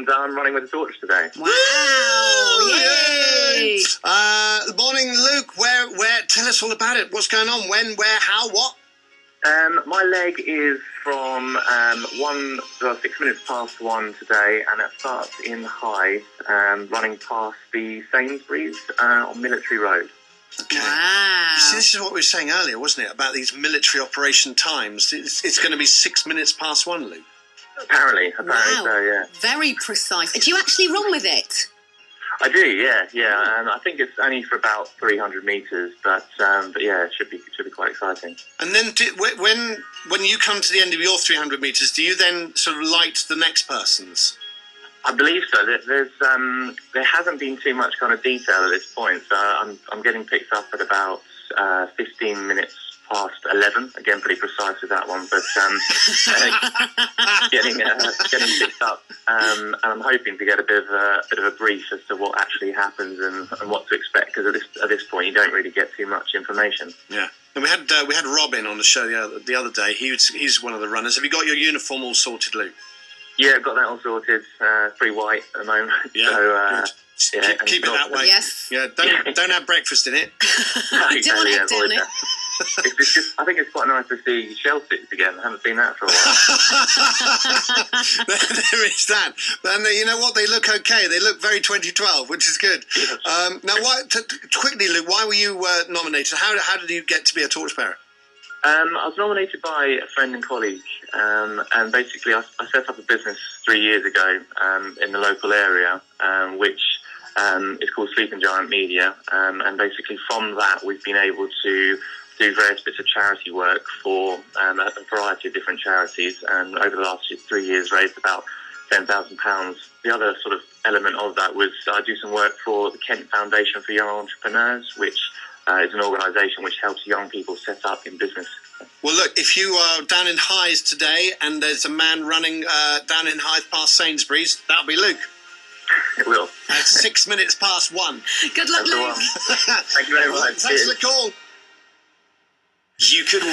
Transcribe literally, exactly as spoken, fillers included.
and I'm running with the Torch today. Wow! Yay! Yay! Uh, morning, Luke. Where, where? Tell us all about it. What's going on? When, where, how, what? Um, my leg is from um, one, well, six minutes past one today, and it starts in Hythe, um, running past the Sainsbury's uh, on Military Road. Okay. Wow. You see, this is what we were saying earlier, wasn't it? About these military operation times. It's, it's going to be six minutes past one, Luke. Apparently, apparently Wow. so, yeah. Very precise. Do you actually run with it? I do, yeah, yeah. And I think it's only for about three hundred metres, but um, but yeah, it should be should be quite exciting. And then, do, when when you come to the end of your three hundred metres, do you then sort of light the next person's? I believe so. There- There's um, there hasn't been too much kind of detail at this point, so I'm I'm getting picked up at about uh, fifteen minutes past eleven. Again, pretty precise with that one, but um, uh, getting uh, getting picked up, um, and I'm hoping to get a bit of a bit of a brief as to what actually happens and, and what to expect. Because at this at this point, you don't really get too much information. Yeah. And we had uh, we had Robin on the show the other, the other day. He was, he's one of the runners. Have you got your uniform all sorted, Luke? Yeah, got that all sorted. Uh, pretty white at the moment. Yeah. So, uh, good. yeah, keep and keep it not- that way. Yes. Yeah. Don't don't have breakfast in it. No, You don't want yeah, egg down avoid it. that. It's just, just, I think it's quite nice to see shell sticks again. I haven't seen that for a while. There is that. And they, you know what? They look okay. They look very twenty twelve, which is good. Um, now, why, t- t- quickly, Luke, why were you uh, nominated? How, how did you get to be a torchbearer? Um, I was nominated by a friend and colleague, um, and basically I, I set up a business three years ago um, in the local area, um, which um, is called Sleeping Giant Media, um, and basically from that we've been able to do various bits of charity work for um, a variety of different charities, and over the last three years raised about ten thousand pounds. The other sort of element of that was I do some work for the Kent Foundation for Young Entrepreneurs, which Uh, is an organisation which helps young people set up in business. Well, look, if you are down in Hythe today and there's a man running uh, down in Hythe past Sainsbury's, that'll be Luke. It will. At six minutes past one. Good luck, That's the Luke. one. Thank you very much. Thanks for Cheers. the call. You could